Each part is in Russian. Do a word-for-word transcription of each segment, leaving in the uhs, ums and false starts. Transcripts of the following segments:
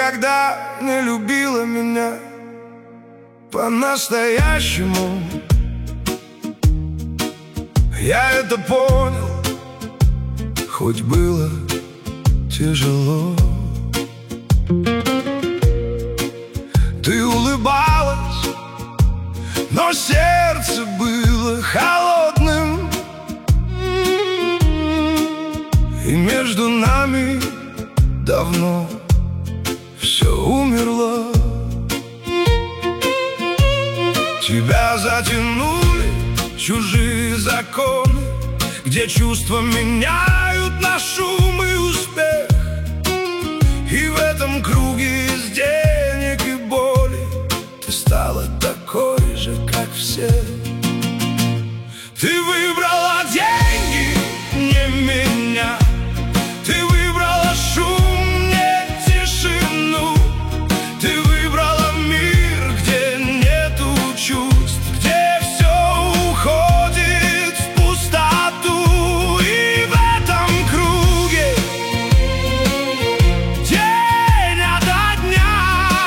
никогда не любила меня по-настоящему. Я это понял, хоть было тяжело. Ты улыбалась, но сердце было холодным, и между нами давно все умерло. Тебя затянули чужие законы, где чувства меняют на шум и успех. И в этом круге из денег и боли ты стала такой же, как все. Ты выбрала деньги, не меня. Ты выбрала шум, не тишину. Ты выбрала мир, где нету чувств, где все уходит в пустоту. И в этом круге день ото дня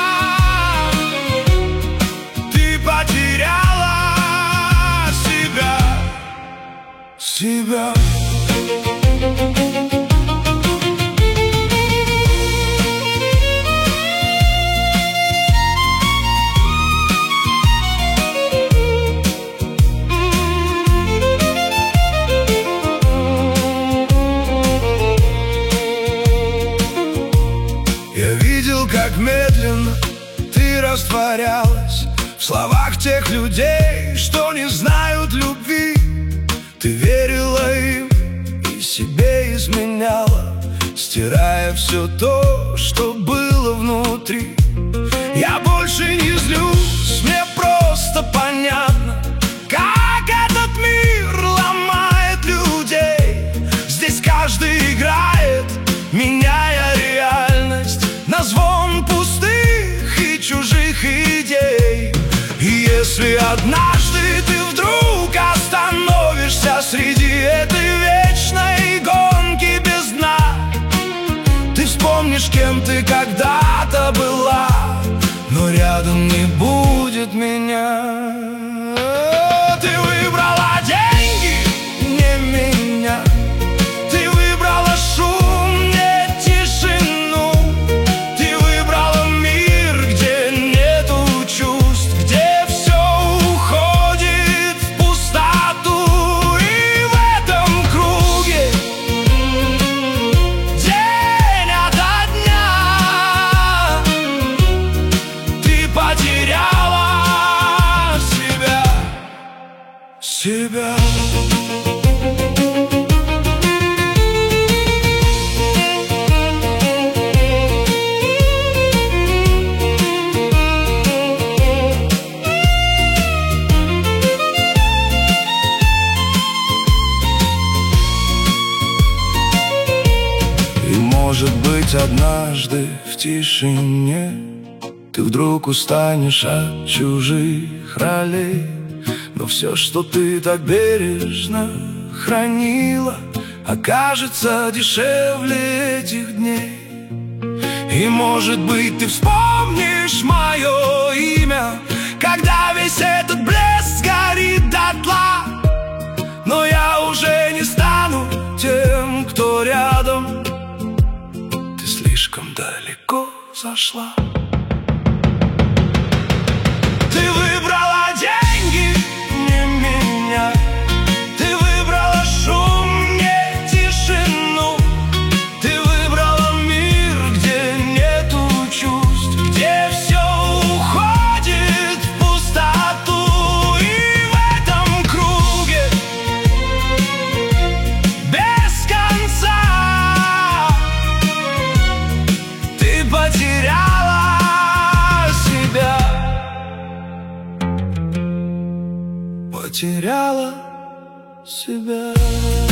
ты потеряла себя, себя. Я видел, как медленно ты растворялась в словах тех людей, что не знают любви. Ты верила им и себе изменяла, стирая все то, что было внутри. Я больше не злюсь, мне просто понятно, как этот мир ломает людей. Здесь каждый играет, меняя реальность на звон пустых и чужих идей. И если однажды ты вдруг остановишься среди этой вечной гонки без дна, ты вспомнишь, кем ты когда-то была, но рядом не будет меня. Ты выбрала деньги, не меня. Ты выбрала шум, не тишину. Ты выбрала мир, где нету чувств, где все уходит в пустоту. И в этом круге день ото дня ты потеряла себя, себя. И может быть однажды в тишине ты вдруг устанешь от чужих ролей, но все, что ты так бережно хранила, окажется дешевле этих дней. И может быть ты вспомнишь мое имя, когда весь этот блеск горит дотла. Но я уже не стану тем, кто рядом. Ты слишком далеко зашла. Ты выбрала деньги, не меня. Ты выбрала шум, не тишину. Ты выбрала мир, где нету чувств, где все уходит в пустоту. И в этом круге без конца ты потеряла себя, потеряла себя.